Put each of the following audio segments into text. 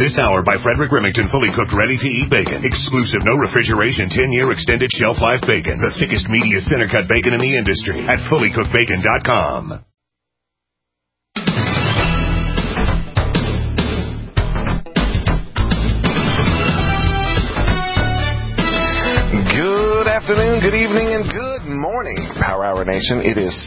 This hour by Frederick Remington, fully cooked, ready-to-eat bacon. Exclusive, no refrigeration, 10-year extended shelf life bacon. The thickest, meatiest center-cut bacon in the industry at fullycookedbacon.com. Good afternoon, good evening, and good morning, Power Hour Nation. It is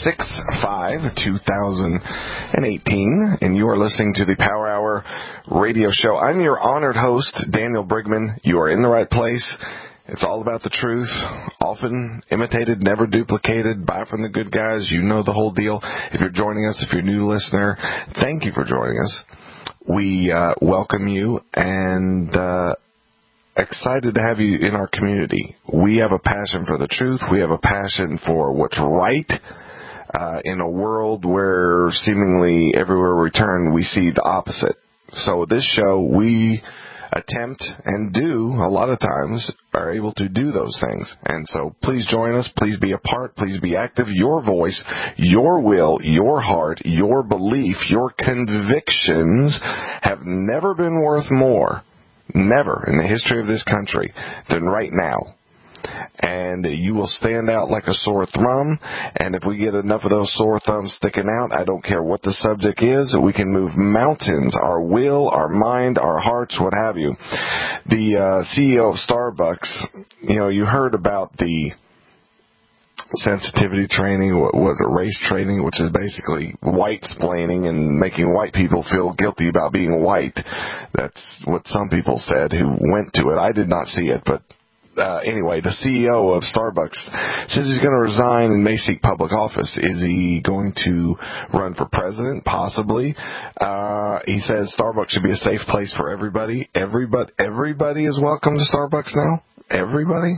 6/5/2018, and you are listening to the Power Hour radio show. I'm your honored host, Daniel Brigman. You are in the right place. It's all about the truth, often imitated, never duplicated. Buy from the good guys. You know the whole deal. If you're joining us, if you're a new listener, thank you for joining us. We welcome you and excited to have you in our community. We have a passion for the truth. We have a passion for what's right in a world where seemingly everywhere we turn, we see the opposite. So this show, we attempt and do, a lot of times, are able to do those things. And so please join us. Please be a part. Please be active. Your voice, your will, your heart, your belief, your convictions have never been worth more, never in the history of this country, than right now. And you will stand out like a sore thumb, and if we get enough of those sore thumbs sticking out, I don't care what the subject is, we can move mountains, our will, our mind, our hearts, what have you. The CEO of Starbucks, you heard about the sensitivity training, what was it, race training, which is basically white-splaining and making white people feel guilty about being white. That's what some people said who went to it. I did not see it, but anyway, the CEO of Starbucks says he's going to resign and may seek public office. Is he going to run for president? Possibly. He says Starbucks should be a safe place for everybody. Everybody is welcome to Starbucks now? Everybody?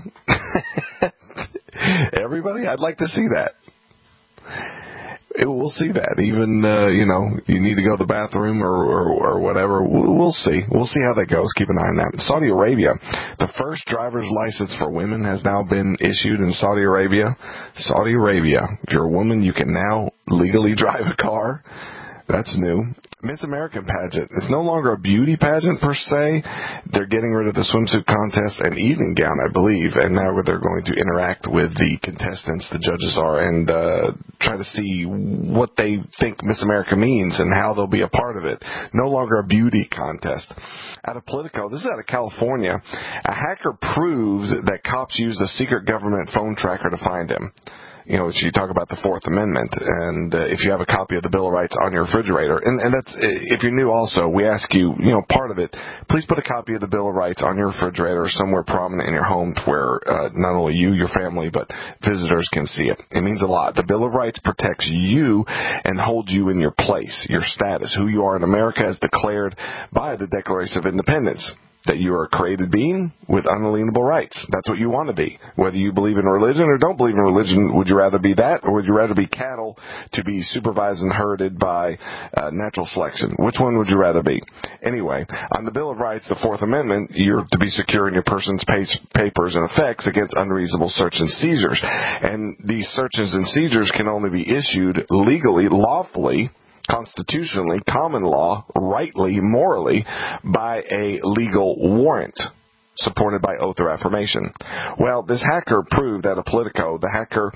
Everybody? I'd like to see that. We'll see that. Even, you need to go to the bathroom or whatever. We'll see. We'll see how that goes. Keep an eye on that. Saudi Arabia, the first driver's license for women has now been issued in Saudi Arabia. Saudi Arabia, if you're a woman, you can now legally drive a car. That's new. Miss American pageant. It's no longer a beauty pageant per se. They're getting rid of the swimsuit contest and evening gown, I believe, and now they're going to interact with the contestants, the judges are, and try to see what they think Miss America means and how they'll be a part of it. No longer a beauty contest. Out of Politico, this is out of California, a hacker proves that cops used a secret government phone tracker to find him. You talk about the Fourth Amendment, and if you have a copy of the Bill of Rights on your refrigerator, and that's, if you're new also, we ask you, part of it, please put a copy of the Bill of Rights on your refrigerator or somewhere prominent in your home where not only you, your family, but visitors can see it. It means a lot. The Bill of Rights protects you and holds you in your place, your status, who you are in America as declared by the Declaration of Independence. That you are a created being with unalienable rights. That's what you want to be. Whether you believe in religion or don't believe in religion, would you rather be that, or would you rather be cattle to be supervised and herded by natural selection? Which one would you rather be? Anyway, on the Bill of Rights, the Fourth Amendment, you're to be secure in your person's papers and effects against unreasonable search and seizures. And these searches and seizures can only be issued legally, lawfully, constitutionally, common law, rightly, morally, by a legal warrant supported by oath or affirmation. Well, this hacker proved out of Politico, the hacker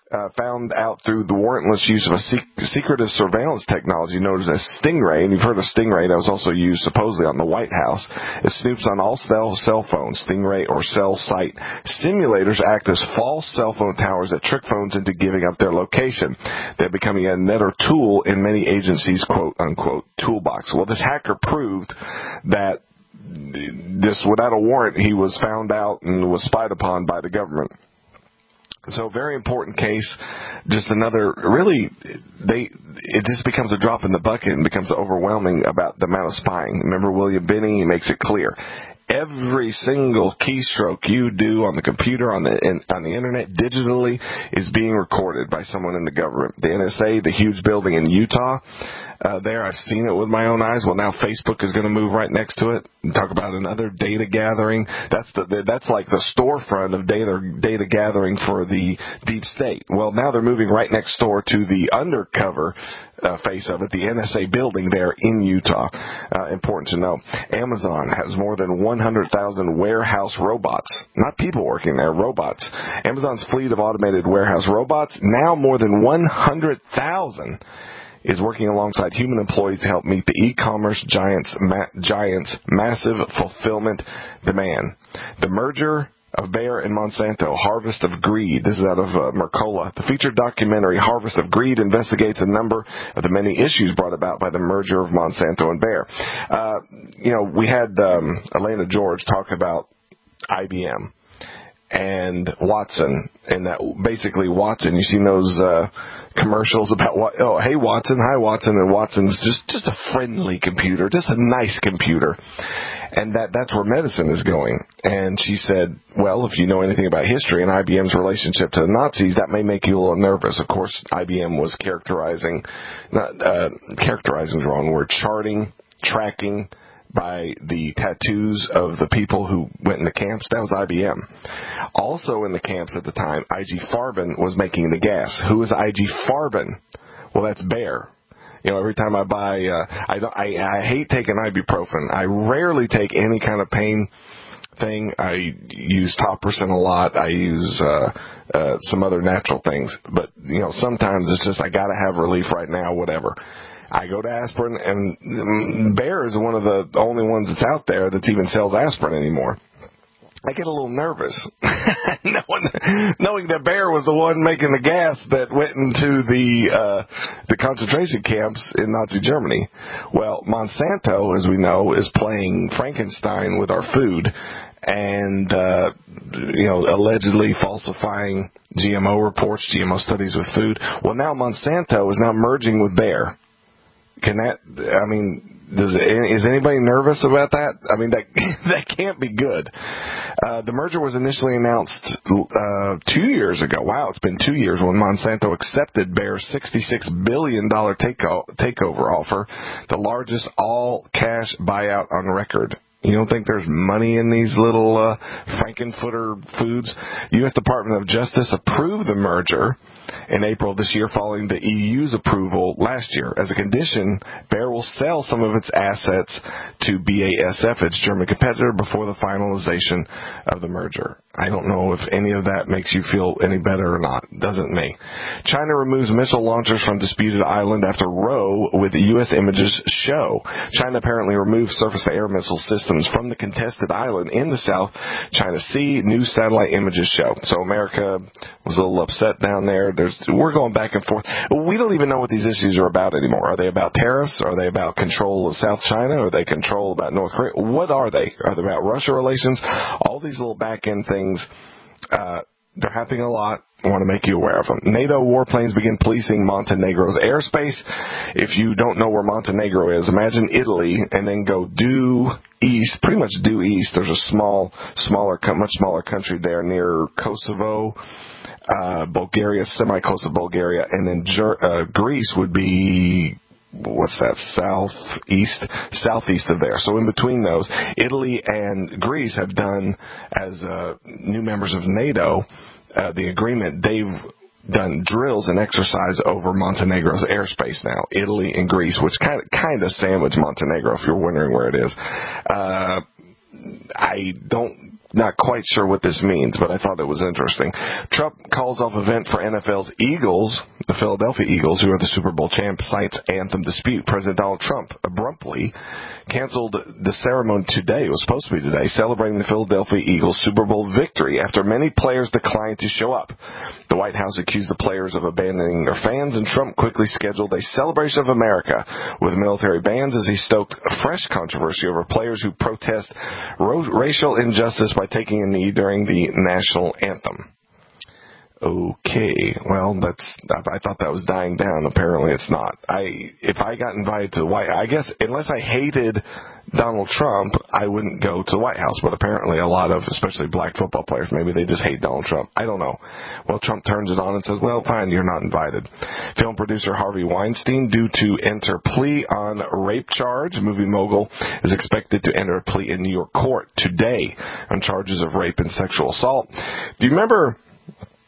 found out through the warrantless use of a secretive surveillance technology known as Stingray, and you've heard of Stingray, that was also used supposedly on the White House. It snoops on all cell phones. Stingray or cell site simulators act as false cell phone towers that trick phones into giving up their location. They're becoming another tool in many agencies' quote-unquote toolbox. Well, this hacker proved that this, without a warrant, he was found out and was spied upon by the government. So, very important case. Just another, really, it just becomes a drop in the bucket and becomes overwhelming about the amount of spying. Remember William Binney? He makes it clear. Every single keystroke you do on the computer, on the internet, digitally, is being recorded by someone in the government. The NSA, the huge building in Utah, there, I've seen it with my own eyes. Well, now Facebook is going to move right next to it and talk about another data gathering. That's like the storefront of data gathering for the deep state. Well, now they're moving right next door to the undercover face of it, the NSA building there in Utah. Important to know. Amazon has more than 100,000 warehouse robots. Not people working there, robots. Amazon's fleet of automated warehouse robots, now more than 100,000, is working alongside human employees to help meet the e-commerce giants' massive fulfillment demand. The merger of Bayer and Monsanto, Harvest of Greed. This is out of Mercola. The featured documentary Harvest of Greed investigates a number of the many issues brought about by the merger of Monsanto and Bayer. We had Elena George talk about IBM and Watson, and that basically Watson, you seen those commercials about hey Watson, hi Watson, and Watson's just a friendly computer, just a nice computer. And that's where medicine is going. And she said, well, if you know anything about history and IBM's relationship to the Nazis, that may make you a little nervous. Of course, IBM was characterizing is the wrong word, tracking by the tattoos of the people who went in the camps. That was IBM. Also in the camps at the time, IG Farben was making the gas. Who is IG Farben? Well, that's Bayer. Every time I buy, I hate taking ibuprofen. I rarely take any kind of pain thing. I use Topricin a lot. I use some other natural things. But, sometimes it's just I got to have relief right now, whatever. I go to aspirin, and Bayer is one of the only ones that's out there that even sells aspirin anymore. I get a little nervous knowing that Bayer was the one making the gas that went into the concentration camps in Nazi Germany. Well, Monsanto, as we know, is playing Frankenstein with our food and allegedly falsifying GMO reports, GMO studies with food. Well, now Monsanto is now merging with Bayer. Is anybody nervous about that? That can't be good. The merger was initially announced 2 years ago. Wow, it's been 2 years when Monsanto accepted Bayer's $66 billion takeover offer, the largest all-cash buyout on record. You don't think there's money in these little Frankenfooter foods? U.S. Department of Justice approved the merger in April of this year following the EU's approval last year. As a condition, Bayer will sell some of its assets to BASF, its German competitor, before the finalization of the merger. I don't know if any of that makes you feel any better or not. Doesn't me. China removes missile launchers from disputed island after row with U.S. images show. China apparently removed surface-to-air missile systems from the contested island in the South China Sea, new satellite images show. So America was a little upset down there. We're going back and forth. We don't even know what these issues are about anymore. Are they about tariffs? Are they about control of South China? Are they control about North Korea? What are they? Are they about Russia relations? All these little back-end things, they're happening a lot. I want to make you aware of them. NATO warplanes begin policing Montenegro's airspace. If you don't know where Montenegro is, imagine Italy and then go due east, pretty much due east. There's a much smaller country there near Kosovo, Bulgaria, semi-close to Bulgaria, and then Greece would be, southeast of there. So in between those, Italy and Greece have done, as new members of NATO, the agreement, they've done drills and exercise over Montenegro's airspace now. Italy and Greece, which kind of sandwich Montenegro, if you're wondering where it is. Not quite sure what this means, but I thought it was interesting. Trump calls off event for NFL's Eagles, the Philadelphia Eagles, who are the Super Bowl champs, cites anthem dispute. President Donald Trump abruptly canceled the ceremony today. It was supposed to be today, celebrating the Philadelphia Eagles' Super Bowl victory after many players declined to show up. The White House accused the players of abandoning their fans, and Trump quickly scheduled a celebration of America with military bands as he stoked fresh controversy over players who protest racial injustice by taking a knee during the national anthem. Okay, well, I thought that was dying down. Apparently it's not. If I got invited to the White House, I guess unless I hated Donald Trump, I wouldn't go to the White House. But apparently a lot of, especially black football players, maybe they just hate Donald Trump. I don't know. Well, Trump turns it on and says, well, fine, you're not invited. Film producer Harvey Weinstein, due to enter plea on rape charge. Movie mogul is expected to enter a plea in New York court today on charges of rape and sexual assault. Do you remember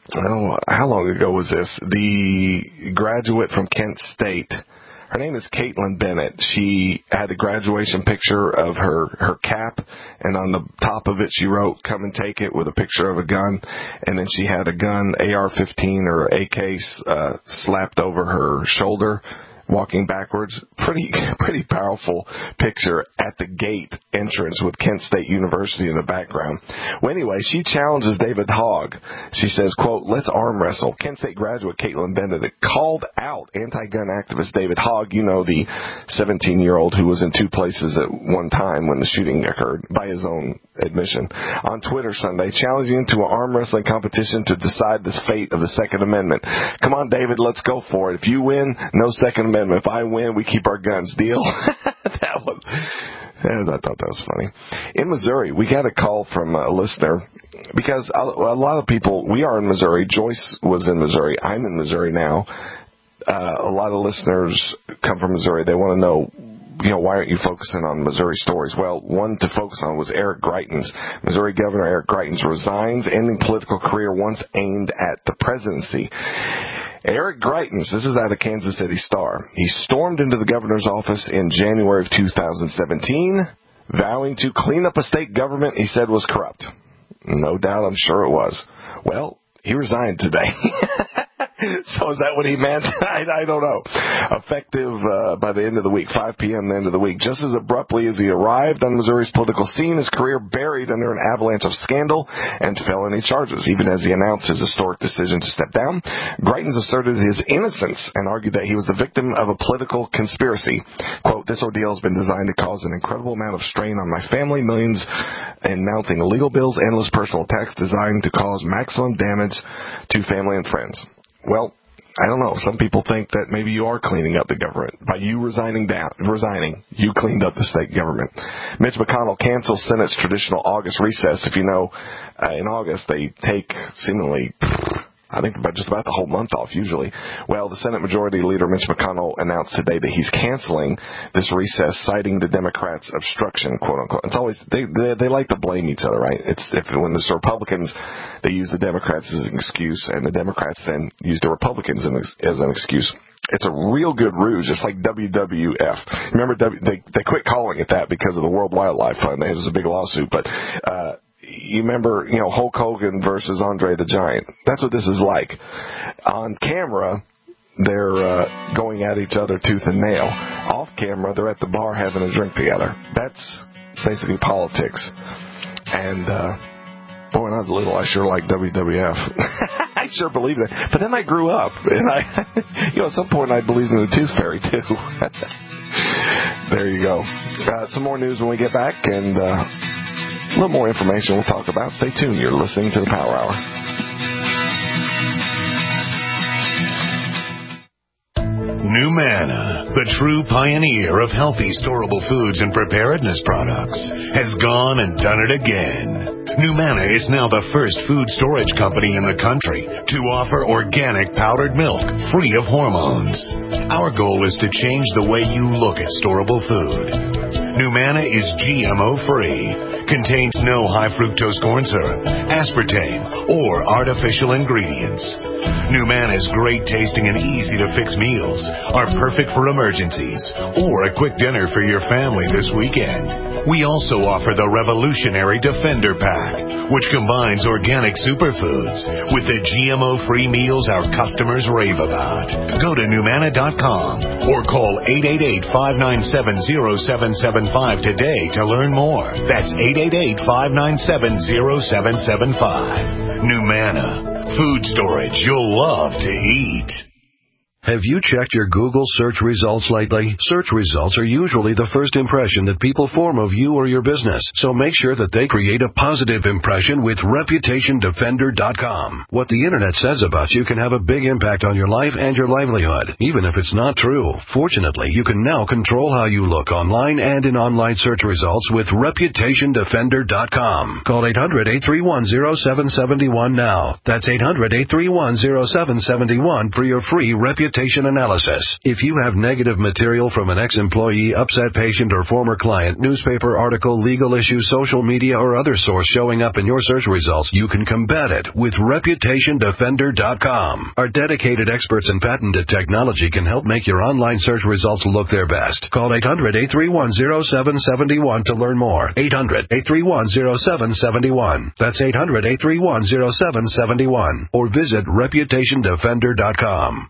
how long ago was this? The graduate from Kent State, her name is Caitlin Bennett. She had a graduation picture of her cap, and on the top of it she wrote, "Come and take it," with a picture of a gun. And then she had a gun, AR-15 or AK, slapped over her shoulder, walking backwards. Pretty powerful picture at the gate entrance with Kent State University in the background. Well, anyway, she challenges David Hogg. She says, quote, "Let's arm wrestle." Kent State graduate Caitlin Bennett called out anti-gun activist David Hogg, you know, the 17-year-old who was in two places at one time when the shooting occurred, by his own admission, on Twitter Sunday, challenging him to an arm wrestling competition to decide the fate of the Second Amendment. "Come on, David, let's go for it. If you win, no Second Amendment. If I win, we keep our guns. Deal?" I thought that was funny. In Missouri, we got a call from a listener because a lot of people, we are in Missouri. Joyce was in Missouri. I'm in Missouri now. A lot of listeners come from Missouri. They want to know, why aren't you focusing on Missouri stories? Well, one to focus on was Eric Greitens. Missouri Governor Eric Greitens resigns, ending political career once aimed at the presidency. Eric Greitens, this is out of Kansas City Star. He stormed into the governor's office in January of 2017, vowing to clean up a state government he said was corrupt. No doubt, I'm sure it was. Well, he resigned today. So is that what he meant? I don't know. Effective by the end of the week, 5 p.m. the end of the week. Just as abruptly as he arrived on Missouri's political scene, his career buried under an avalanche of scandal and felony charges. Even as he announced his historic decision to step down, Greitens asserted his innocence and argued that he was the victim of a political conspiracy. Quote, "This ordeal has been designed to cause an incredible amount of strain on my family, millions in mounting legal bills, endless personal attacks designed to cause maximum damage to family and friends." Well, I don't know. Some people think that maybe you are cleaning up the government. By you resigning, you cleaned up the state government. Mitch McConnell cancels Senate's traditional August recess. If you know, in August they take seemingly, I think, just about the whole month off usually. Well, the Senate Majority Leader Mitch McConnell announced today that he's canceling this recess, citing the Democrats' obstruction, quote unquote. It's always they like to blame each other, right? When the Republicans, they use the Democrats as an excuse, and the Democrats then use the Republicans as an excuse. It's a real good ruse, just like WWF. Remember, they quit calling it that because of the World Wildlife Fund. It was a big lawsuit, but you remember, Hulk Hogan versus Andre the Giant. That's what this is like. On camera, they're going at each other tooth and nail. Off camera, they're at the bar having a drink together. That's basically politics. And boy, when I was little, I sure liked WWF. I sure believed it. But then I grew up, and at some point, I believed in the Tooth Fairy too. There you go. Some more news when we get back, and a little more information we'll talk about. Stay tuned. You're listening to the Power Hour. NuManna, the true pioneer of healthy, storable foods and preparedness products, has gone and done it again. NuManna is now the first food storage company in the country to offer organic powdered milk free of hormones. Our goal is to change the way you look at storable food. NuManna is GMO-free, contains no high-fructose corn syrup, aspartame, or artificial ingredients. NuManna's great tasting and easy-to-fix meals are perfect for emergencies or a quick dinner for your family this weekend. We also offer the revolutionary Defender Pack, which combines organic superfoods with the GMO-free meals our customers rave about. Go to NuManna.com or call 888-597-0775 today to learn more. That's 888-597-0775. NuManna, food storage you'll love to eat. Have you checked your Google search results lately? Search results are usually the first impression that people form of you or your business, so make sure that they create a positive impression with ReputationDefender.com. What the Internet says about you can have a big impact on your life and your livelihood, even if it's not true. Fortunately, you can now control how you look online and in online search results with ReputationDefender.com. Call 800-831-0771 now. That's 800-831-0771 for your free Reputation reputation analysis. If you have negative material from an ex-employee, upset patient, or former client, newspaper article, legal issue, social media, or other source showing up in your search results, you can combat it with ReputationDefender.com. Our dedicated experts and patented technology can help make your online search results look their best. Call 800-831-0771 to learn more. 800-831-0771. That's 800-831-0771. Or visit ReputationDefender.com.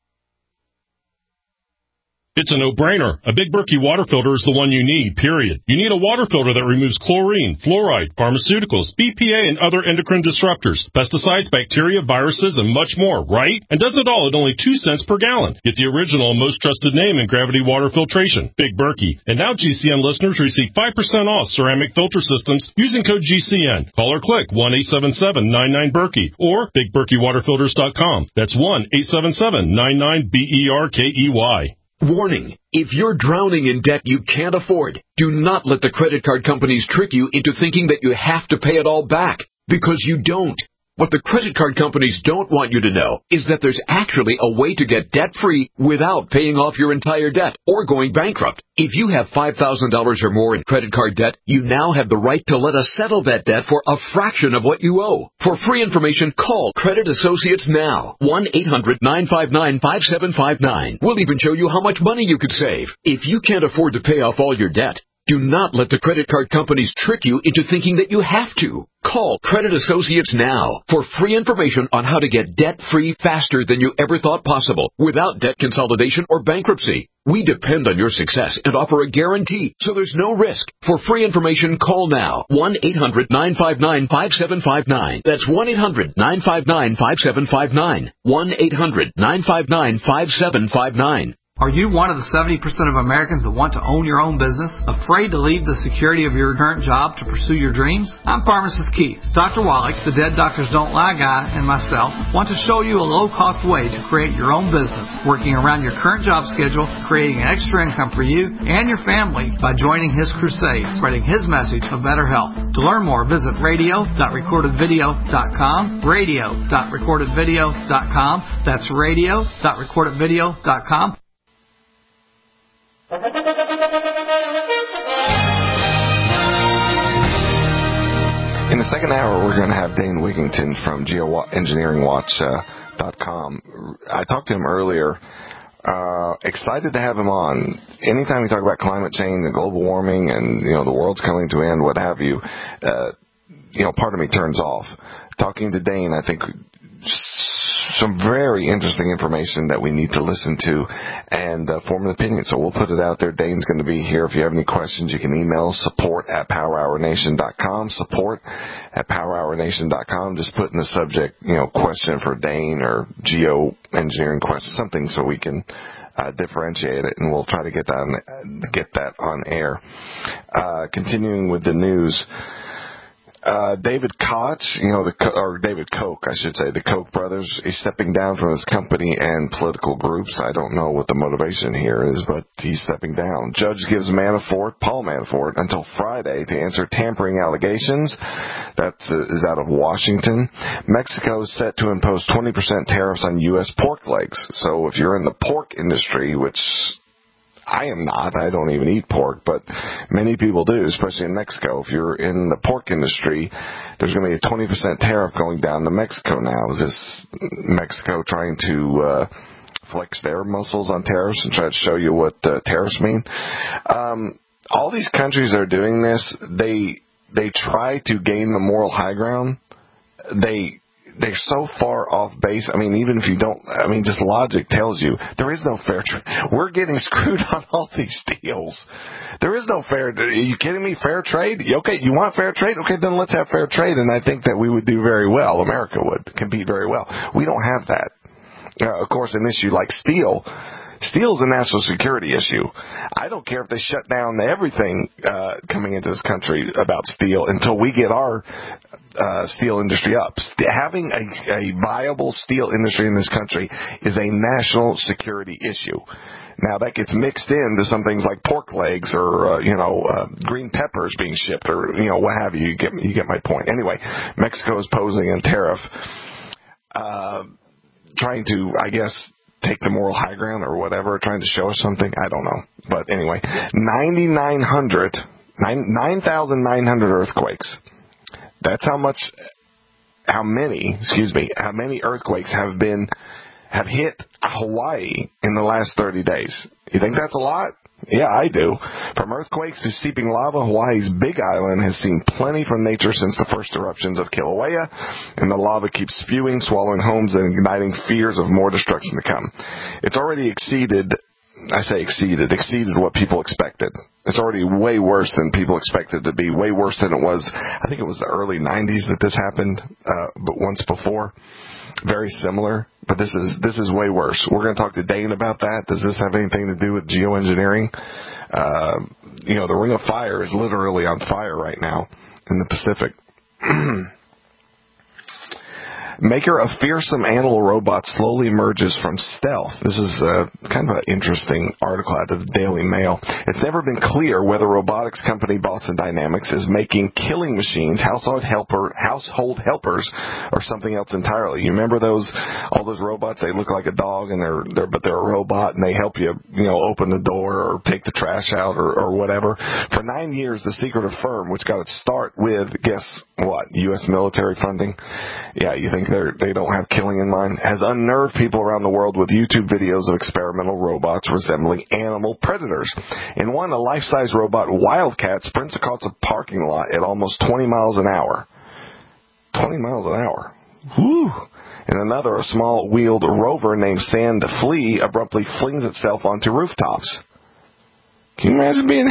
It's a no-brainer. A Big Berkey water filter is the one you need, period. You need a water filter that removes chlorine, fluoride, pharmaceuticals, BPA, and other endocrine disruptors, pesticides, bacteria, viruses, and much more, right? And does it all at only 2 cents per gallon. Get the original and most trusted name in gravity water filtration, Big Berkey. And now GCN listeners receive 5% off ceramic filter systems using code GCN. Call or click 1-877-99-BERKEY or BigBerkeyWaterFilters.com. That's 1-877-99-BERKEY. Warning, if you're drowning in debt you can't afford, do not let the credit card companies trick you into thinking that you have to pay it all back, because you don't. What the credit card companies don't want you to know is that there's actually a way to get debt-free without paying off your entire debt or going bankrupt. If you have $5,000 or more in credit card debt, you now have the right to let us settle that debt for a fraction of what you owe. For free information, call Credit Associates now. 1-800-959-5759. We'll even show you how much money you could save. If you can't afford to pay off all your debt, do not let the credit card companies trick you into thinking that you have to. Call Credit Associates now for free information on how to get debt-free faster than you ever thought possible without debt consolidation or bankruptcy. We depend on your success and offer a guarantee, so there's no risk. For free information, call now. 1-800-959-5759. That's 1-800-959-5759. 1-800-959-5759. Are you one of the 70% of Americans that want to own your own business? Afraid to leave the security of your current job to pursue your dreams? I'm Pharmacist Keith. Dr. Wallach, the Dead Doctors Don't Lie guy, and myself want to show you a low-cost way to create your own business, working around your current job schedule, creating an extra income for you and your family by joining his crusade, spreading his message of better health. To learn more, visit radio.recordedvideo.com, radio.recordedvideo.com. That's radio.recordedvideo.com. In the second hour, we're going to have Dane Wigington from geoengineeringwatch.com. I talked to him earlier. Excited to have him on. Anytime we talk about climate change and global warming and, the world's coming to an end, what have you, part of me turns off. Talking to Dane, I think some very interesting information that we need to listen to and form an opinion. So we'll put it out there. Dane's going to be here. If you have any questions, you can email support@powerhournation.com, support@powerhournation.com. Just put in the subject, question for Dane or geoengineering question, something so we can differentiate it, and we'll try to get that on air. Continuing with the news. David Koch, David Koch, I should say, the Koch brothers, is stepping down from his company and political groups. I don't know what the motivation here is, but he's stepping down. Judge gives Paul Manafort, until Friday to answer tampering allegations. That is out of Washington. Mexico is set to impose 20% tariffs on U.S. pork legs. So if you're in the pork industry, which I am not. I don't even eat pork, but many people do, especially in Mexico. If you're in the pork industry, there's going to be a 20% tariff going down to Mexico now. Is this Mexico trying to flex their muscles on tariffs and try to show you what tariffs mean? All these countries that are doing this, they try to gain the moral high ground. They're so far off base. I mean, even if you don't, just logic tells you there is no fair trade. We're getting screwed on all these deals. There is no fair. Are you kidding me? Fair trade? Okay, you want fair trade? Okay, then let's have fair trade. And I think that we would do very well. America would compete very well. We don't have that. Of course, an issue like steel. Steel is a national security issue. I don't care if they shut down everything coming into this country about steel until we get our steel industry up. Having a viable steel industry in this country is a national security issue. Now, that gets mixed into some things like pork legs or, green peppers being shipped or, what have you. You get my point. Anyway, Mexico is posing a tariff, trying to, I guess, take the moral high ground or whatever, trying to show us something. I don't know. But anyway, 9,900 earthquakes. That's how many earthquakes have hit Hawaii in the last 30 days. You think that's a lot? Yeah, I do. From earthquakes to seeping lava, Hawaii's Big Island has seen plenty from nature since the first eruptions of Kilauea, and the lava keeps spewing, swallowing homes, and igniting fears of more destruction to come. It's already exceeded what people expected. It's already way worse than people expected to be, way worse than it was. I think it was the early 90s that this happened, but once before. Very similar, but this is way worse. We're going to talk to Dane about that. Does this have anything to do with geoengineering? The Ring of Fire is literally on fire right now in the Pacific. Maker of fearsome animal robot slowly emerges from stealth. This is kind of an interesting article out of the Daily Mail. It's never been clear whether robotics company Boston Dynamics is making killing machines, household helpers, or something else entirely. You remember all those robots? They look like a dog, and but they're a robot, and they help you, open the door or take the trash out or whatever. For 9 years, the secretive firm, which got its start with, guess what, U.S. military funding? Yeah, you think they don't have killing in mind, has unnerved people around the world with YouTube videos of experimental robots resembling animal predators. In one, a life-size robot Wildcat sprints across a parking lot at almost 20 miles an hour. 20 miles an hour. Whew. In another, a small wheeled rover named Sand Flea abruptly flings itself onto rooftops. Can you imagine being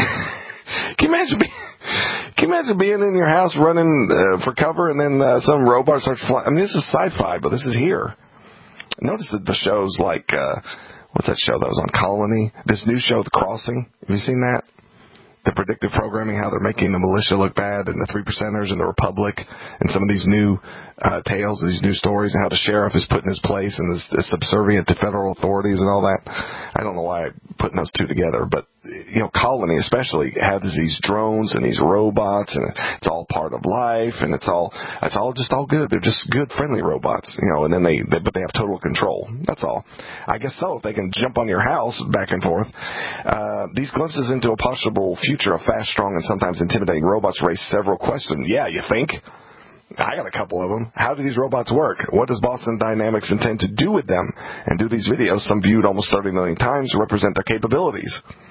in your house running for cover, and then some robot starts flying? I mean, this is sci-fi, but this is here. Notice that the shows like, what's that show that was on Colony? This new show, The Crossing. Have you seen that? The predictive programming, how they're making the militia look bad, and the 3%ers and the Republic, and some of these new tales, these new stories, and how the sheriff is put in his place and is subservient to federal authorities and all that. I don't know why I'm putting those two together, but Colony especially has these drones and these robots, and it's all part of life, and it's all good. They're just good, friendly robots, and then but they have total control. That's all. I guess so. If they can jump on your house back and forth, these glimpses into a possible future of fast, strong, and sometimes intimidating robots raise several questions. Yeah, you think? I got a couple of them. How do these robots work? What does Boston Dynamics intend to do with them? And do these videos, some viewed almost 30 million times, represent their capabilities?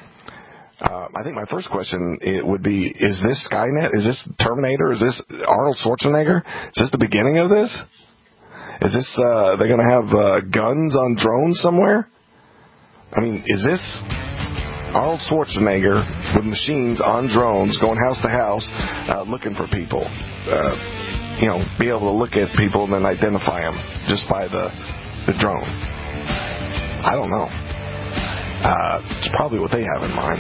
I think my first question would be, is this Skynet? Is this Terminator? Is this Arnold Schwarzenegger? Is this the beginning of this? Is this, they're going to have guns on drones somewhere? I mean, is this Arnold Schwarzenegger with machines on drones going house to house looking for people? Be able to look at people and then identify them just by the drone. I don't know. It's probably what they have in mind.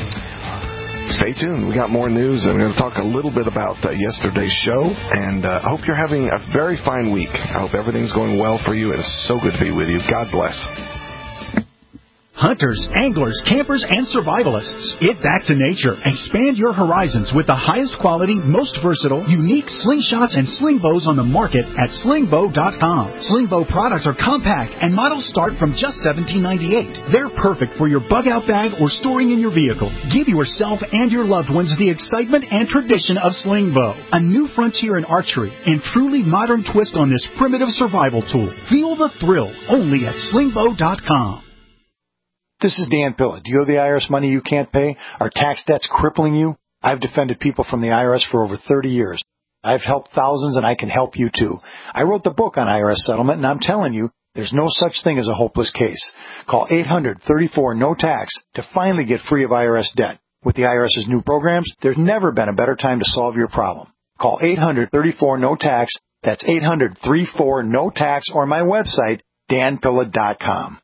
Stay tuned. We got more news, and we're going to talk a little bit about yesterday's show, and I hope you're having a very fine week. I hope everything's going well for you, and it's so good to be with you. God bless. Hunters, anglers, campers, and survivalists. Get back to nature. Expand your horizons with the highest quality, most versatile, unique slingshots and sling bows on the market at slingbow.com. Slingbow products are compact and models start from just $17.98. They're perfect for your bug-out bag or storing in your vehicle. Give yourself and your loved ones the excitement and tradition of Slingbow, a new frontier in archery and truly modern twist on this primitive survival tool. Feel the thrill only at slingbow.com. This is Dan Pilla. Do you owe the IRS money you can't pay? Are tax debts crippling you? I've defended people from the IRS for over 30 years. I've helped thousands, and I can help you too. I wrote the book on IRS settlement, and I'm telling you, there's no such thing as a hopeless case. Call 800-34-NO-TAX to finally get free of IRS debt. With the IRS's new programs, there's never been a better time to solve your problem. Call 800-34-NO-TAX. That's 800-34-NO-TAX, or my website, danpilla.com.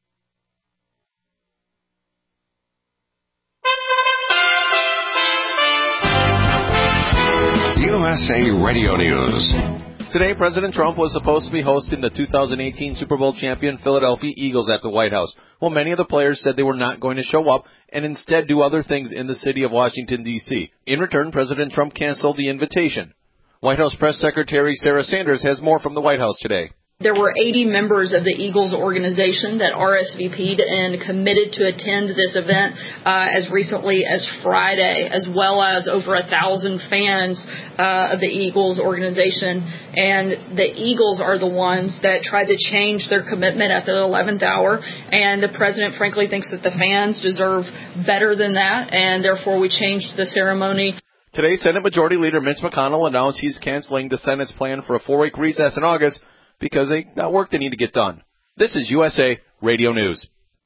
USA Radio News. Today, President Trump was supposed to be hosting the 2018 Super Bowl champion Philadelphia Eagles at the White House. Well, many of the players said they were not going to show up and instead do other things in the city of Washington, D.C. In return, President Trump canceled the invitation. White House Press Secretary Sarah Sanders has more from the White House today. There were 80 members of the Eagles organization that RSVP'd and committed to attend this event as recently as Friday, as well as over 1,000 fans of the Eagles organization. And the Eagles are the ones that tried to change their commitment at the 11th hour. And the president, frankly, thinks that the fans deserve better than that, and therefore we changed the ceremony. Today, Senate Majority Leader Mitch McConnell announced he's canceling the Senate's plan for a 4-week recess in August because they got work they need to get done. This is USA Radio News.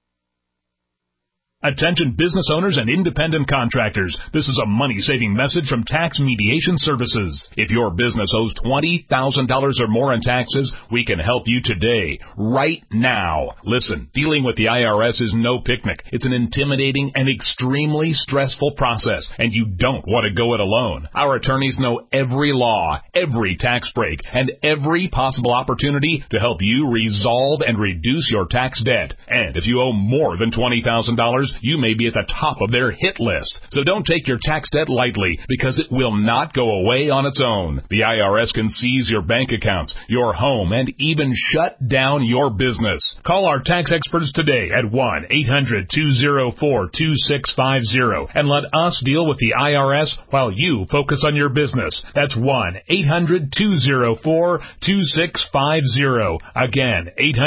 Attention business owners and independent contractors. This is a money-saving message from Tax Mediation Services. If your business owes $20,000 or more in taxes, we can help you today, right now. Listen, dealing with the IRS is no picnic. It's an intimidating and extremely stressful process, and you don't want to go it alone. Our attorneys know every law, every tax break, and every possible opportunity to help you resolve and reduce your tax debt. And if you owe more than $20,000, you may be at the top of their hit list. So don't take your tax debt lightly, because it will not go away on its own. The IRS can seize your bank accounts, your home, and even shut down your business. Call our tax experts today at 1-800-204-2650 and let us deal with the IRS while you focus on your business. That's 1-800-204-2650. Again,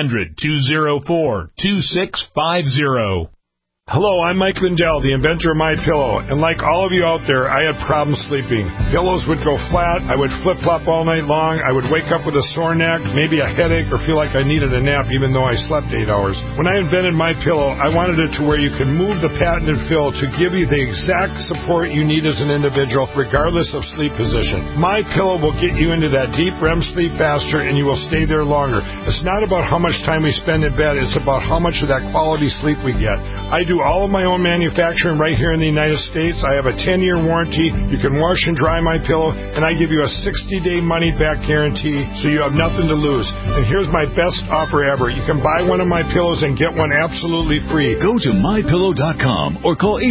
800-204-2650. Hello, I'm Mike Lindell, the inventor of MyPillow, and like all of you out there, I had problems sleeping. Pillows would go flat, I would flip-flop all night long, I would wake up with a sore neck, maybe a headache, or feel like I needed a nap even though I slept 8 hours. When I invented MyPillow, I wanted it to where you can move the patented fill to give you the exact support you need as an individual, regardless of sleep position. MyPillow will get you into that deep REM sleep faster, and you will stay there longer. It's not about how much time we spend in bed, it's about how much of that quality sleep we get. I do all of my own manufacturing right here in the United States. I have a 10-year warranty. You can wash and dry my pillow, and I give you a 60-day money-back guarantee, so you have nothing to lose. And here's my best offer ever. You can buy one of my pillows and get one absolutely free. Go to MyPillow.com or call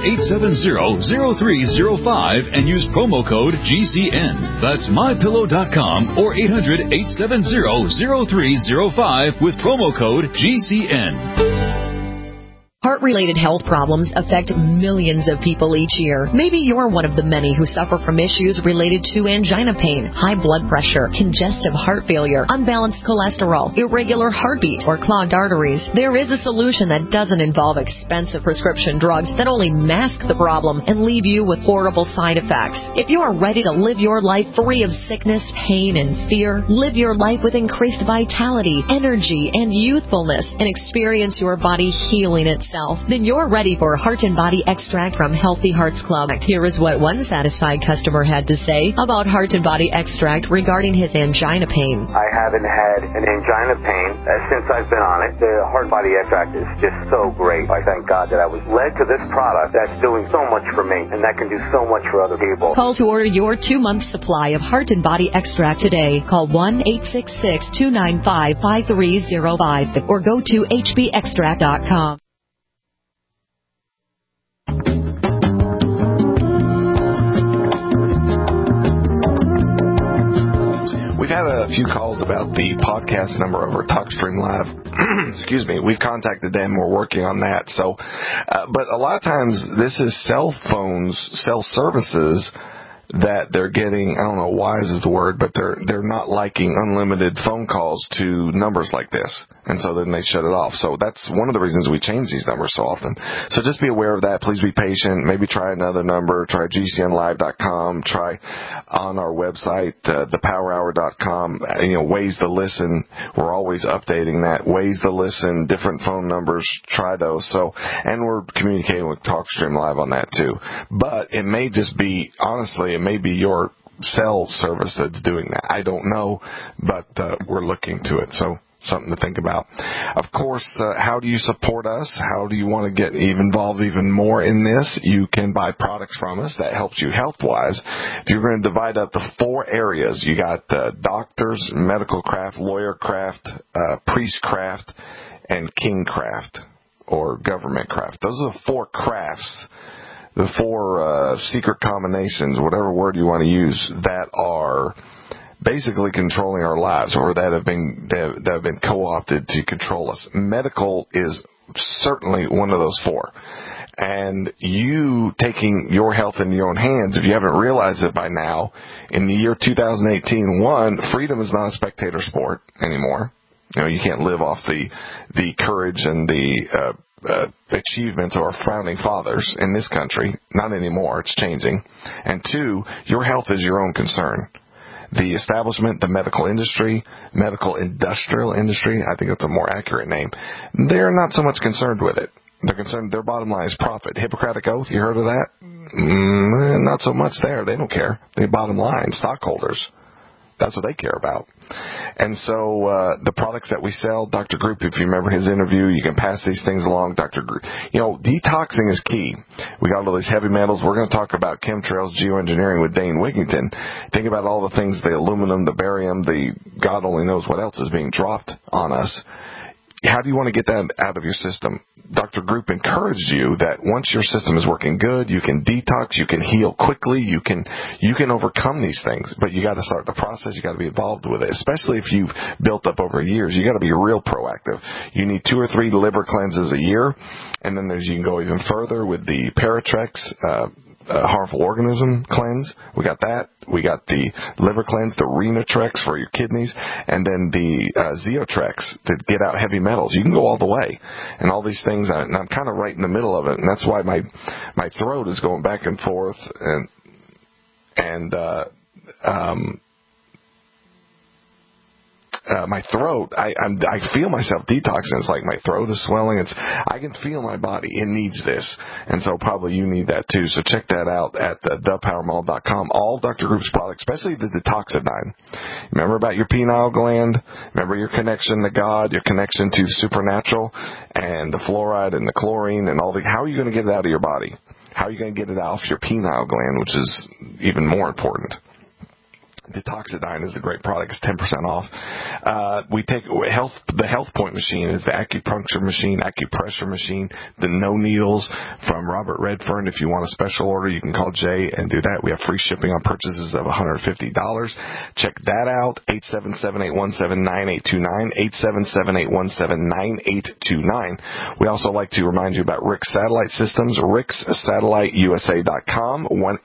800-870-0305 and use promo code GCN. That's MyPillow.com or 800-870-0305 with promo code GCN. Heart-related health problems affect millions of people each year. Maybe you're one of the many who suffer from issues related to angina pain, high blood pressure, congestive heart failure, unbalanced cholesterol, irregular heartbeat, or clogged arteries. There is a solution that doesn't involve expensive prescription drugs that only mask the problem and leave you with horrible side effects. If you are ready to live your life free of sickness, pain, and fear, live your life with increased vitality, energy, and youthfulness, and experience your body healing itself, then you're ready for Heart and Body Extract from Healthy Hearts Club. Here is what one satisfied customer had to say about Heart and Body Extract regarding his angina pain. I haven't had an angina pain since I've been on it. The Heart and Body Extract is just so great. I thank God that I was led to this product that's doing so much for me, and that can do so much for other people. Call to order your 2-month supply of Heart and Body Extract today. Call 1-866-295-5305 or go to hbextract.com. We've had a few calls about the podcast number over TalkStream Live. Excuse me. We've contacted them. We're working on that. So, but a lot of times this is cell services that they're getting. I don't know, wise is the word, but they're not liking unlimited phone calls to numbers like this, and so then they shut it off. So that's one of the reasons we change these numbers so often. So just be aware of that. Please be patient. Maybe try another number. Try GCNlive.com. Try on our website, thepowerhour.com. Ways to listen. We're always updating that. Ways to listen. Different phone numbers. Try those. So, and we're communicating with TalkStream Live on that too. But it may just be, honestly, it may be your cell service that's doing that. I don't know, but we're looking to it. So something to think about. Of course, how do you support us? How do you want to get involved even more in this? You can buy products from us that helps you health-wise. If you're going to divide up the 4 areas, you got doctors, medical craft, lawyer craft, priest craft, and king craft, or government craft. Those are the 4 crafts, the 4 secret combinations, whatever word you want to use, that are basically controlling our lives, or that have been co-opted to control us. Medical is certainly one of those four. And you taking your health in your own hands, if you haven't realized it by now, in the year 2018, freedom is not a spectator sport anymore. You can't live off the courage and the achievements of our founding fathers in this country. Not anymore. It's changing. And two, your health is your own concern. The establishment, the medical industry, medical industrial industry, I think that's a more accurate name, they're not so much concerned with it. They're concerned their bottom line is profit. Hippocratic Oath, you heard of that? Not so much there. They don't care. They bottom line, stockholders. That's what they care about. And so the products that we sell, Dr. Group, if you remember his interview, you can pass these things along. Dr. Group, detoxing is key. We got all these heavy metals. We're going to talk about chemtrails, geoengineering with Dane Wigington. Think about all the things, the aluminum, the barium, the God only knows what else is being dropped on us. How do you want to get that out of your system? Dr. Group encouraged you that once your system is working good, you can detox, you can heal quickly, you can overcome these things. But you got to start the process. You got to be involved with it, especially if you've built up over years. You got to be real proactive. You need 2 or 3 liver cleanses a year, and then you can go even further with the Paratrex. Harmful organism cleanse. We got that. We got the liver cleanse, the Renatrex for your kidneys, and then the Zeotrex to get out heavy metals. You can go all the way. And all these things, and I'm kind of right in the middle of it, and that's why my throat is going back and forth, and my throat, I feel myself detoxing. It's like my throat is swelling. I can feel my body. It needs this. And so probably you need that too. So check that out at thepowermall.com. All Dr. Group's products, especially the Detoxidine. Remember about your pineal gland? Remember your connection to God, your connection to the supernatural, and the fluoride and the chlorine and all the, how are you going to get it out of your body? How are you going to get it off your pineal gland, which is even more important? Detoxidine is a great product. It's 10% off. We take the Health Point machine is the acupuncture machine, acupressure machine, the no needles from Robert Redfern. If you want a special order, you can call Jay and do that. We have free shipping on purchases of $150. Check that out. 877-817-9829. 877-817-9829. We also like to remind you about Rick's Satellite Systems. RickSSatelliteusa.com.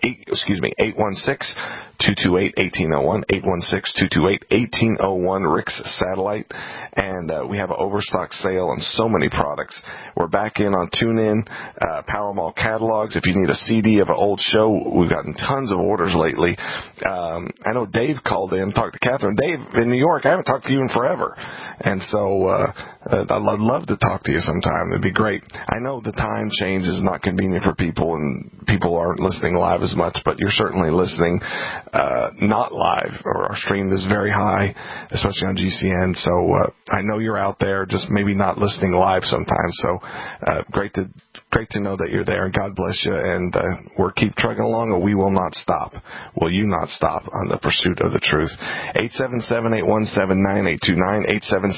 816-228-1801, 816-228-1801, Rick's Satellite. And we have an overstock sale on so many products. We're back in on TuneIn, Powermall catalogs. If you need a CD of an old show, we've gotten tons of orders lately. I know Dave called in, talked to Catherine. Dave, in New York, I haven't talked to you in forever. And so I'd love to talk to you sometime. It'd be great. I know the time change is not convenient for people, and people aren't listening live as much, but you're certainly listening not live, or our stream is very high, especially on GCN. So I know you're out there, just maybe not listening live sometimes. So great to know that you're there, and God bless you. And we'll keep trucking along, and we will not stop. Will you not stop on the pursuit of the truth? 877-817-9829,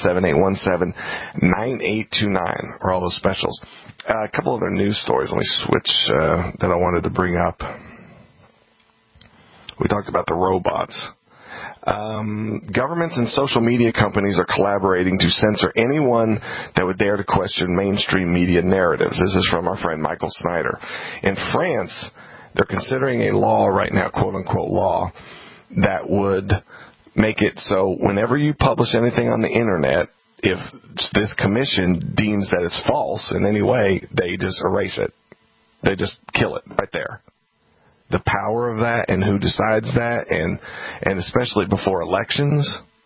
877-817-9829 are all those specials. A couple other news stories. Let me switch that I wanted to bring up. We talked about the robots. Governments and social media companies are collaborating to censor anyone that would dare to question mainstream media narratives. This is from our friend Michael Snyder. In France, they're considering a law right now, quote-unquote law, that would make it so whenever you publish anything on the Internet, if this commission deems that it's false in any way, they just erase it. They just kill it right there. The power of that and who decides that, and especially before elections.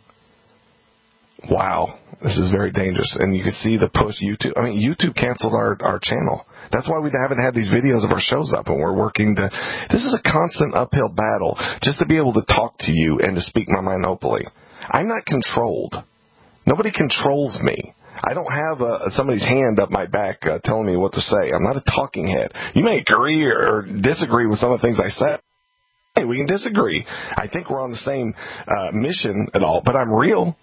Wow, this is very dangerous. And you can see the push. YouTube canceled our channel. That's why we haven't had these videos of our shows up, and we're working to. This is a constant uphill battle just to be able to talk to you and to speak my mind openly. I'm not controlled. Nobody controls me. I don't have somebody's hand up my back telling me what to say. I'm not a talking head. You may agree or disagree with some of the things I said. Hey, we can disagree. I think we're on the same mission at all, but I'm real.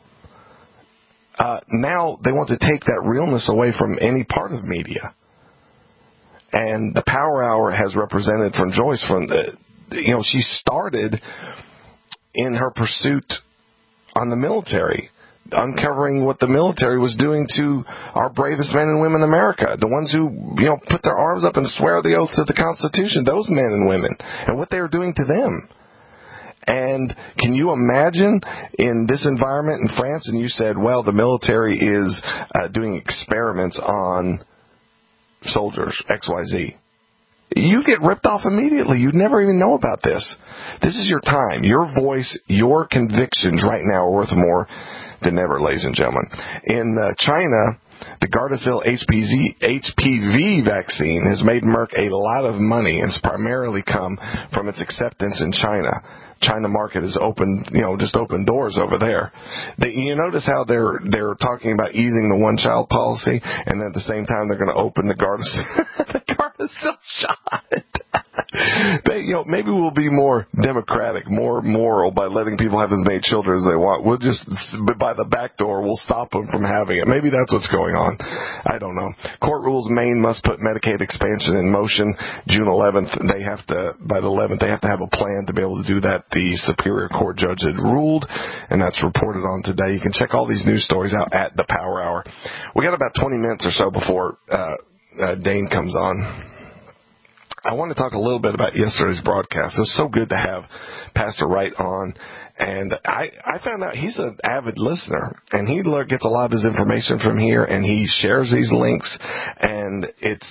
Now they want to take that realness away from any part of media. And the Power Hour has represented from Joyce she started in her pursuit on the military, uncovering what the military was doing to our bravest men and women in America, the ones who, put their arms up and swear the oath to the Constitution, those men and women, and what they were doing to them. And can you imagine in this environment in France, and you said, well, the military is doing experiments on soldiers, XYZ. You get ripped off immediately. You'd never even know about this. This is your time. Your voice, your convictions right now are worth more than ever, ladies and gentlemen. In China, the Gardasil HPV vaccine has made Merck a lot of money, and it's primarily come from its acceptance in China. China market has opened, just opened doors over there. You notice how they're talking about easing the one-child policy, and at the same time they're going to open the Gardasil shot. Maybe we'll be more democratic, more moral by letting people have as many children as they want. We'll just, by the back door, we'll stop them from having it. Maybe that's what's going on. I don't know. Court rules Maine must put Medicaid expansion in motion. June 11th, by the 11th, they have to have a plan to be able to do that. The Superior Court judge had ruled, and that's reported on today. You can check all these news stories out at the Power Hour. We got about 20 minutes or so before Dane comes on. I want to talk a little bit about yesterday's broadcast. It was so good to have Pastor Wright on, and I found out he's an avid listener, and he gets a lot of his information from here, and he shares these links, and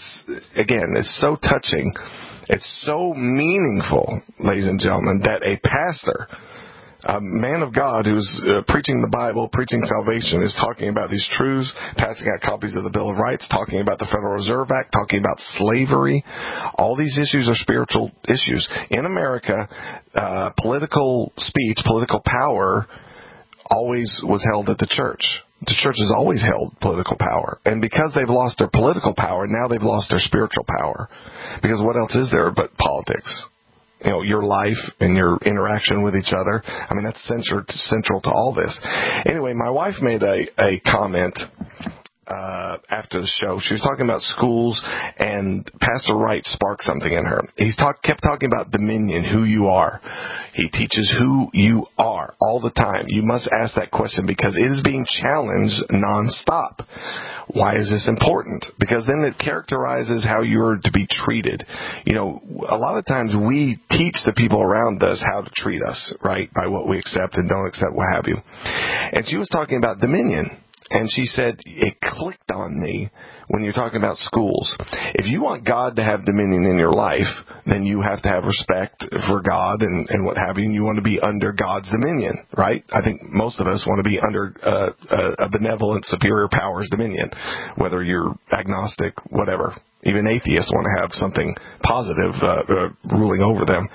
it's so touching. It's so meaningful, ladies and gentlemen, that a pastor, a man of God who's preaching the Bible, preaching salvation, is talking about these truths, passing out copies of the Bill of Rights, talking about the Federal Reserve Act, talking about slavery. All these issues are spiritual issues. In America, political speech, political power always was held at the church. The church has always held political power. And because they've lost their political power, now they've lost their spiritual power. Because what else is there but politics? Your life and your interaction with each other. I mean, that's central to all this. Anyway, my wife made a comment after the show. She was talking about schools, and Pastor Wright sparked something in her. He kept talking about dominion, who you are. He teaches who you are all the time. You must ask that question because it is being challenged nonstop. Why is this important? Because then it characterizes how you're to be treated. A lot of times we teach the people around us how to treat us, right, by what we accept and don't accept, what have you. And she was talking about dominion. And she said, it clicked on me when you're talking about schools. If you want God to have dominion in your life, then you have to have respect for God and what have you, and you want to be under God's dominion, right? I think most of us want to be under a benevolent, superior power's dominion, whether you're agnostic, whatever. Even atheists want to have something positive ruling over them,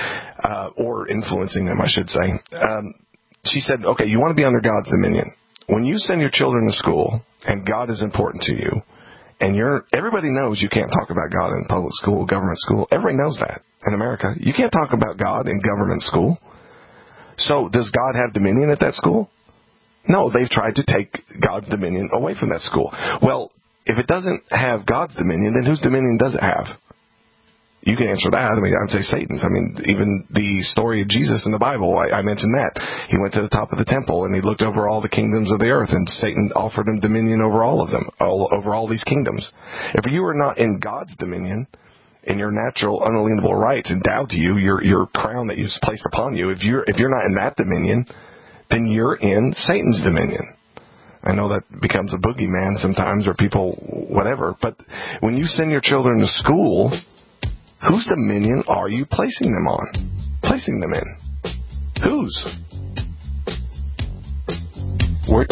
or influencing them, I should say. She said, okay, you want to be under God's dominion. When you send your children to school and God is important to you, and everybody knows you can't talk about God in public school, government school. Everybody knows that in America. You can't talk about God in government school. So does God have dominion at that school? No, they've tried to take God's dominion away from that school. Well, if it doesn't have God's dominion, then whose dominion does it have? You can answer that. I mean, I'd say Satan's. I mean, even the story of Jesus in the Bible, I mentioned that. He went to the top of the temple and he looked over all the kingdoms of the earth, and Satan offered him dominion over all of them, over all these kingdoms. If you are not in God's dominion, in your natural unalienable rights endowed to you, your crown that He's placed upon you, if you're not in that dominion, then you're in Satan's dominion. I know that becomes a boogeyman sometimes, or people, whatever. But when you send your children to school, whose dominion are you placing them in? Whose? Where?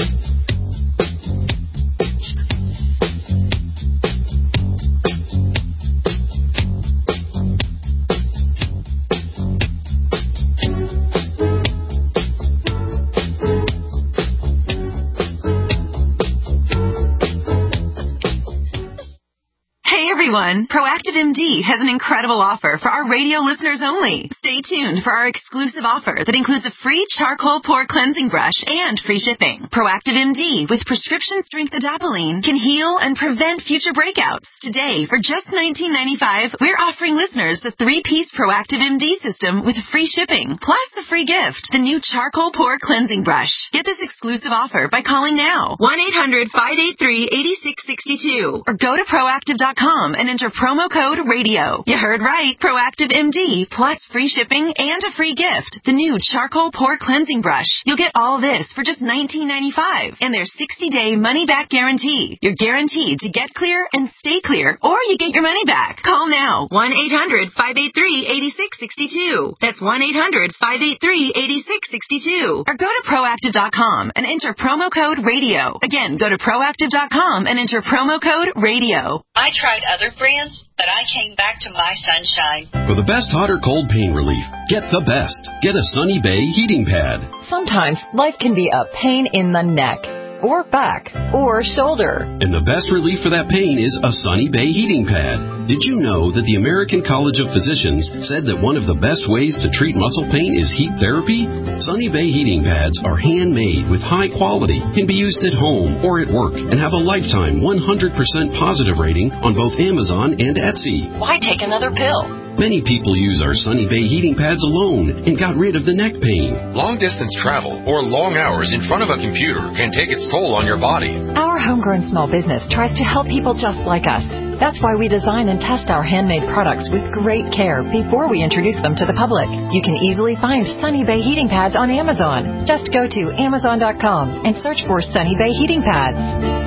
everyone! Proactive MD has an incredible offer for our radio listeners only. Stay tuned for our exclusive offer that includes a free charcoal pore cleansing brush and free shipping. Proactive MD with prescription strength adapalene can heal and prevent future breakouts. Today, for just $19.95, we're offering listeners the 3-piece Proactive MD system with free shipping, plus a free gift, the new charcoal pore cleansing brush. Get this exclusive offer by calling now, 1-800-583-8662, or go to proactive.com and enter promo code RADIO. You heard right. Proactive MD plus free shipping and a free gift. The new charcoal pore cleansing brush. You'll get all this for just $19.95 and their 60-day money-back guarantee. You're guaranteed to get clear and stay clear, or you get your money back. Call now. 1-800-583-8662. That's 1-800-583-8662. Or go to proactive.com and enter promo code RADIO. Again, go to proactive.com and enter promo code RADIO. I tried other brands, but I came back to my Sunshine. For the best hot or cold pain relief, get the best. Get a Sunny Bay heating pad. Sometimes life can be a pain in the neck, or back, or shoulder. And the best relief for that pain is a Sunny Bay heating pad. Did you know that the American College of Physicians said that one of the best ways to treat muscle pain is heat therapy? Sunny Bay heating pads are handmade with high quality, can be used at home or at work, and have a lifetime 100% positive rating on both Amazon and Etsy. Why take another pill? Many people use our Sunny Bay heating pads alone and got rid of the neck pain. Long-distance travel or long hours in front of a computer can take its toll on your body. Our homegrown small business tries to help people just like us. That's why we design and test our handmade products with great care before we introduce them to the public. You can easily find Sunny Bay heating pads on Amazon. Just go to Amazon.com and search for Sunny Bay heating pads.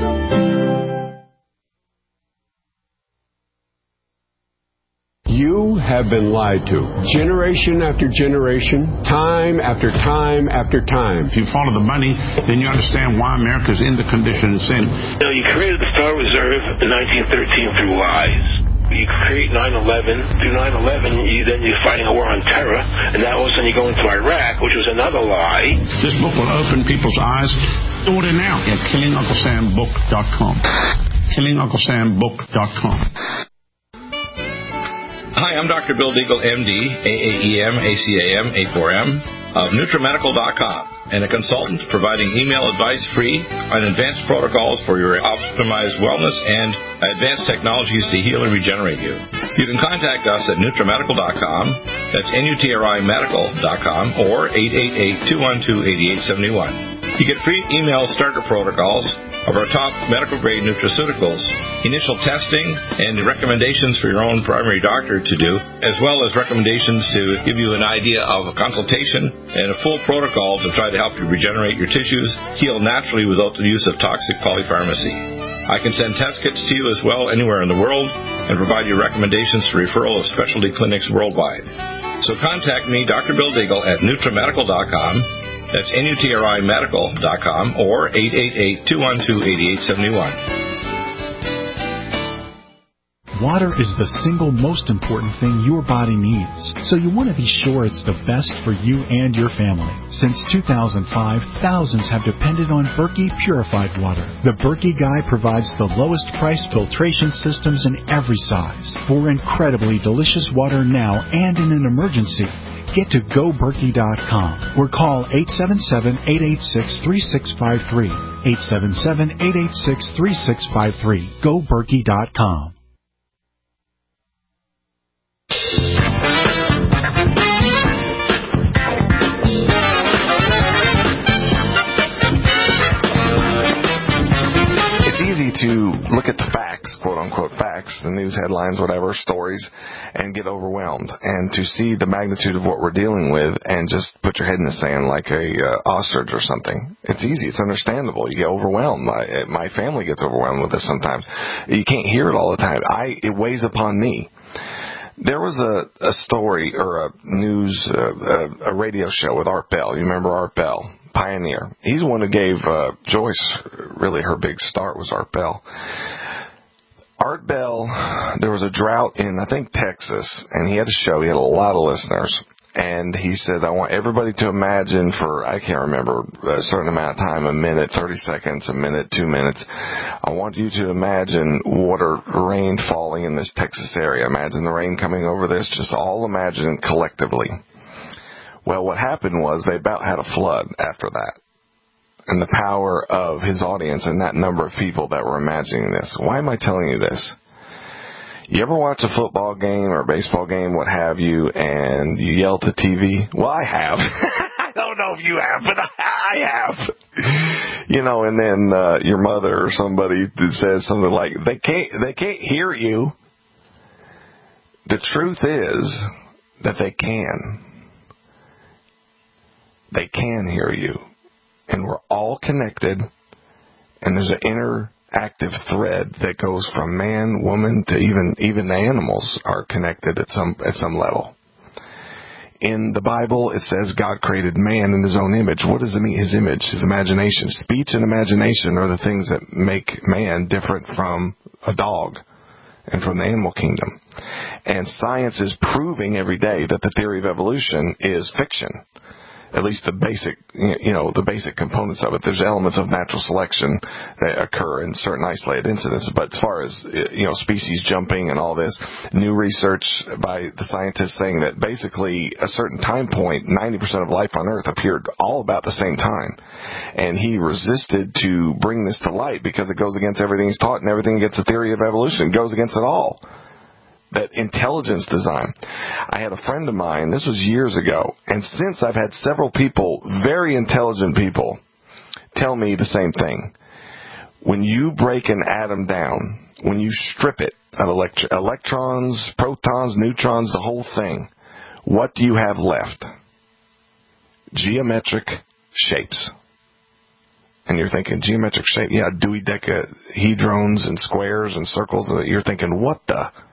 You have been lied to. Generation after generation, time after time after time. If you follow the money, then you understand why America's in the condition it's in. You created the Federal Reserve in 1913 through lies. You create 9/11. Through 9/11, you're fighting a war on terror, and now all of a sudden you go into Iraq, which was another lie. This book will open people's eyes. Order now at KillingUncleSamBook.com. KillingUncleSamBook.com. Hi, I'm Dr. Bill Deagle, MD, AAEM, ACAM, A4M, of NutriMedical.com, and a consultant providing email advice free on advanced protocols for your optimized wellness and advanced technologies to heal and regenerate you. You can contact us at NutriMedical.com, that's NutriMedical.com, or 888-212-8871. You get free email starter protocols of our top medical-grade nutraceuticals, initial testing, and recommendations for your own primary doctor to do, as well as recommendations to give you an idea of a consultation and a full protocol to try to help you regenerate your tissues, heal naturally without the use of toxic polypharmacy. I can send test kits to you as well anywhere in the world and provide you recommendations for referral of specialty clinics worldwide. So contact me, Dr. Bill Deagle, at NutriMedical.com. That's NutriMedical.com or 888-212-8871. Water is the single most important thing your body needs, so you want to be sure it's the best for you and your family. Since 2005, thousands have depended on Berkey purified water. The Berkey Guy provides the lowest price filtration systems in every size for incredibly delicious water now and in an emergency. Get to GoBerkey.com or call 877-886-3653. 877-886-3653. GoBerkey.com. To look at the facts, quote-unquote facts, the news headlines, whatever, stories, and get overwhelmed. And to see the magnitude of what we're dealing with and just put your head in the sand like a ostrich or something. It's easy. It's understandable. You get overwhelmed. My family gets overwhelmed with this sometimes. You can't hear it all the time. It weighs upon me. There was a story or a news, a radio show with Art Bell. You remember Art Bell? Pioneer. He's the one who gave Joyce really her big start was Art Bell. Art Bell, there was a drought in, I think, Texas, and he had a show. He had a lot of listeners. And he said, I want everybody to imagine for, I can't remember, a certain amount of time, a minute, 30 seconds, a minute, 2 minutes. I want you to imagine water, rain falling in this Texas area. Imagine the rain coming over this, just all imagine it collectively. Well, what happened was they about had a flood after that. And the power of his audience and that number of people that were imagining this. Why am I telling you this? You ever watch a football game or a baseball game, what have you, and you yell at the TV? Well, I have. I don't know if you have, but I have. You know, and then your mother or somebody says something like, they can't hear you. The truth is that they can. They can hear you. And we're all connected, and there's an interactive thread that goes from man, woman, to even the animals are connected at some level. In the Bible, it says God created man in his own image. What does it mean, his image, his imagination? Speech and imagination are the things that make man different from a dog and from the animal kingdom. And science is proving every day that the theory of evolution is fiction. At least the basic, the basic components of it. There's elements of natural selection that occur in certain isolated incidents. But as far as, species jumping and all this, new research by the scientists saying that basically a certain time point, 90% of life on Earth appeared all about the same time. And he resisted to bring this to light because it goes against everything he's taught and everything against the theory of evolution. It goes against it all. That intelligence design. I had a friend of mine, this was years ago, and since I've had several people, very intelligent people, tell me the same thing. When you break an atom down, when you strip it of electrons, protons, neutrons, the whole thing, what do you have left? Geometric shapes. And you're thinking, geometric shape, yeah, dodecahedrons and squares and circles. You're thinking, what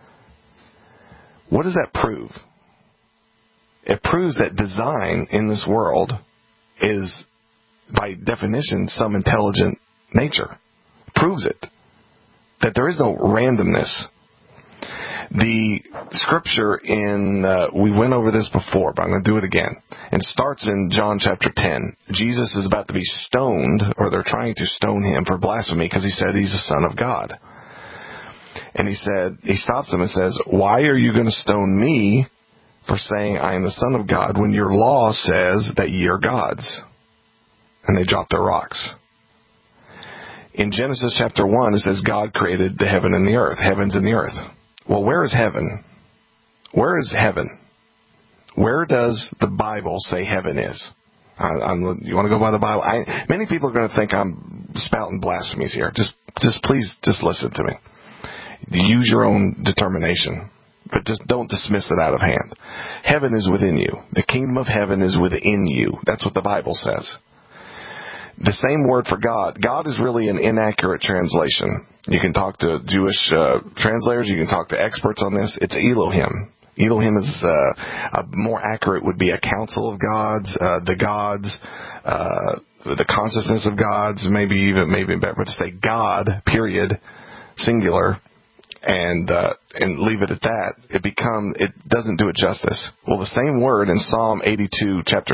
does that prove? It proves that design in this world is, by definition, some intelligent nature. It proves it. That there is no randomness. The scripture we went over this before, but I'm going to do it again. It starts in John chapter 10. Jesus is about to be stoned, or they're trying to stone him for blasphemy because he said he's the Son of God. And he stops them and says, why are you going to stone me for saying I am the Son of God when your law says that ye are gods? And they drop their rocks. In Genesis chapter 1, it says God created the heaven and the earth, heavens and the earth. Well, where is heaven? Where is heaven? Where does the Bible say heaven is? You want to go by the Bible? Many people are going to think I'm spouting blasphemies here. Just please listen to me. Use your own determination, but just don't dismiss it out of hand. Heaven is within you. The kingdom of heaven is within you. That's what the Bible says. The same word for God. God is really an inaccurate translation. You can talk to Jewish translators. You can talk to experts on this. It's Elohim. Elohim is more accurate would be a council of gods, the gods, the consciousness of gods. Maybe better to say God, period, singular. And leave it at that. It doesn't do it justice. Well, the same word in Psalm 82, chapter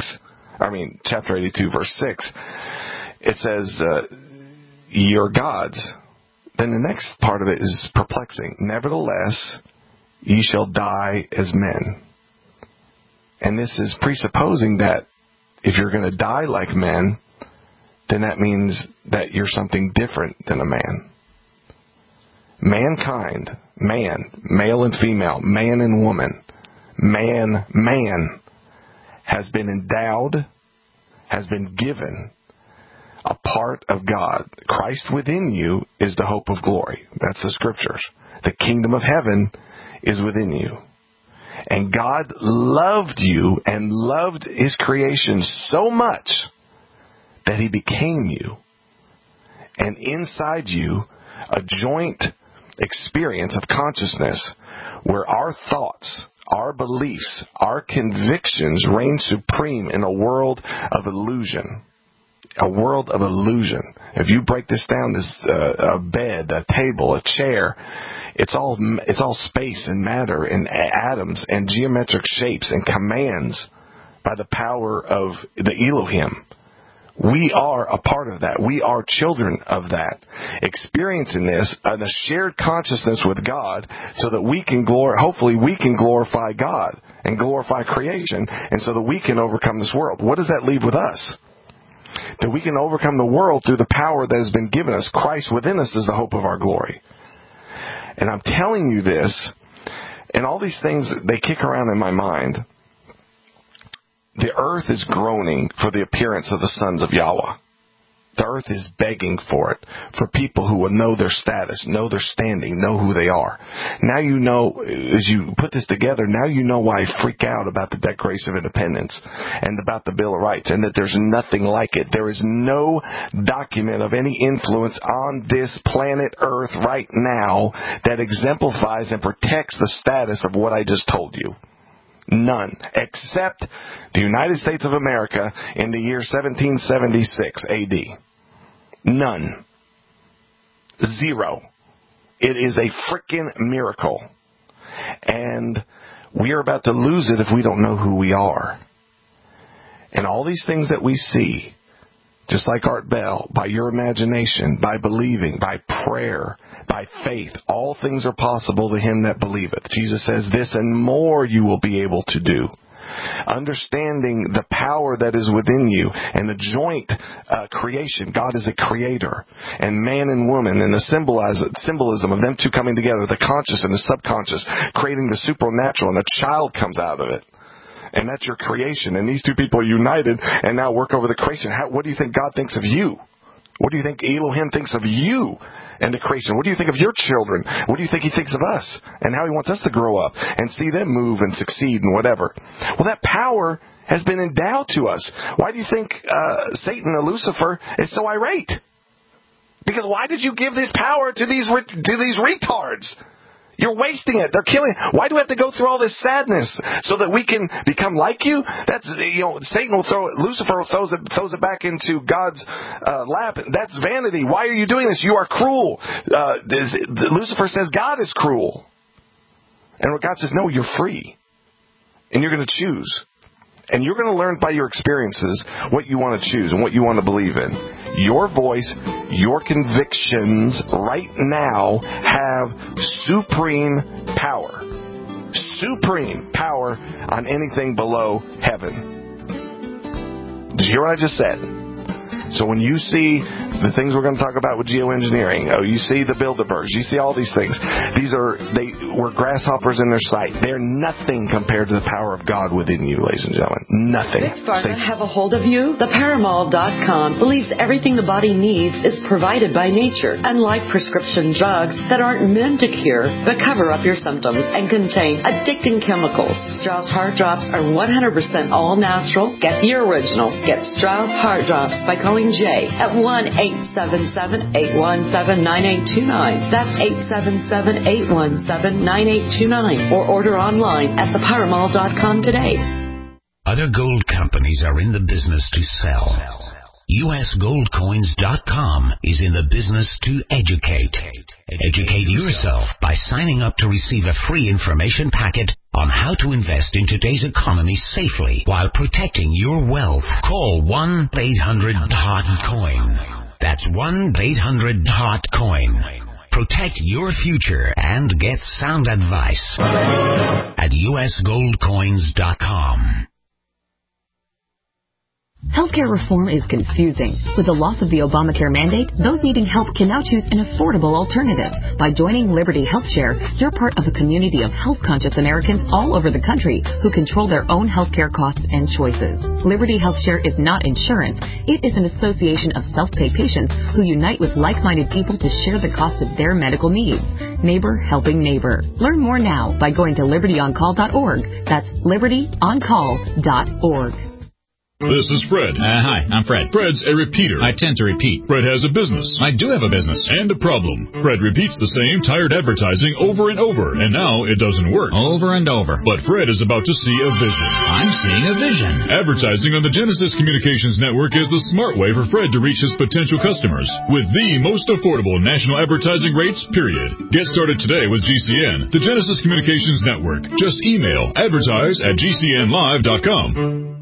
82, verse 6, it says, ye are gods. Then the next part of it is perplexing. Nevertheless, ye shall die as men. And this is presupposing that if you're going to die like men, then that means that you're something different than a man. Mankind, man, male and female, man and woman, man has been endowed, has been given a part of God. Christ within you is the hope of glory. That's the scriptures. The kingdom of heaven is within you. And God loved you and loved his creation so much that he became you. And inside you, a joint experience of consciousness where our thoughts, our beliefs, our convictions reign supreme in a world of illusion. A world of illusion. If you break this down, this a bed, a table, a chair, It's all space and matter and atoms and geometric shapes and commands by the power of the Elohim. We are a part of that. We are children of that. Experiencing this in a shared consciousness with God so that we can hopefully we can glorify God and glorify creation, and so that we can overcome this world. What does that leave with us? That we can overcome the world through the power that has been given us. Christ within us is the hope of our glory. And I'm telling you this, and all these things, they kick around in my mind. The earth is groaning for the appearance of the sons of Yahweh. The earth is begging for it, for people who will know their status, know their standing, know who they are. Now you know, as you put this together, now you know why I freak out about the Declaration of Independence and about the Bill of Rights, and that there's nothing like it. There is no document of any influence on this planet Earth right now that exemplifies and protects the status of what I just told you. None, except the United States of America in the year 1776 AD. None. Zero. It is a frickin' miracle. And we are about to lose it if we don't know who we are. And all these things that we see, just like Art Bell, by your imagination, by believing, by prayer, by faith, all things are possible to him that believeth. Jesus says this and more you will be able to do. Understanding the power that is within you and the joint creation. God is a creator. And man and woman, and the symbolism of them two coming together, the conscious and the subconscious, creating the supernatural, and the child comes out of it. And that's your creation. And these two people are united and now work over the creation. What do you think God thinks of you? What do you think Elohim thinks of you and the creation? What do you think of your children? What do you think he thinks of us and how he wants us to grow up and see them move and succeed and whatever? Well, that power has been endowed to us. Why do you think Satan or Lucifer is so irate? Because why did you give this power to these retards? You're wasting it. They're killing. Why do we have to go through all this sadness so that we can become like you? That's, Satan will Lucifer throws it back into God's lap. That's vanity. Why are you doing this? You are cruel. Lucifer says God is cruel. And God says, no, you're free. And you're going to choose. And you're going to learn by your experiences what you want to choose and what you want to believe in. Your voice, your convictions right now have supreme power. Supreme power on anything below heaven. Did you hear what I just said? So when you see the things we're going to talk about with geoengineering, you see the Bilderbergs, you see all these things. They were grasshoppers in their sight. They're nothing compared to the power of God within you, ladies and gentlemen. Nothing. Big Pharma have a hold of you? The Paramall.com believes everything the body needs is provided by nature, unlike prescription drugs that aren't meant to cure but cover up your symptoms and contain addicting chemicals. Strauss Heart Drops are 100% all natural. Get the original. Get Strauss Heart Drops by calling Jay at 1-877-817-9829. That's 877-817-9829. Or order online at theparamall.com today. Other gold companies are in the business to sell. USGoldCoins.com is in the business to educate. Educate yourself by signing up to receive a free information packet on how to invest in today's economy safely while protecting your wealth. Call 1-800-HOT-COIN. That's 1-800-HOT-COIN. Protect your future and get sound advice at USGoldCoins.com. Healthcare reform is confusing. With the loss of the Obamacare mandate, those needing help can now choose an affordable alternative. By joining Liberty HealthShare, you're part of a community of health-conscious Americans all over the country who control their own healthcare costs and choices. Liberty HealthShare is not insurance. It is an association of self-pay patients who unite with like-minded people to share the cost of their medical needs. Neighbor helping neighbor. Learn more now by going to libertyoncall.org. That's libertyoncall.org. This is Fred. Hi, I'm Fred. Fred's a repeater. I tend to repeat. Fred has a business. I do have a business. And a problem. Fred repeats the same tired advertising over and over, and now it doesn't work. Over and over. But Fred is about to see a vision. I'm seeing a vision. Advertising on the Genesis Communications Network is the smart way for Fred to reach his potential customers with the most affordable national advertising rates, period. Get started today with GCN, the Genesis Communications Network. Just email advertise@gcnlive.com.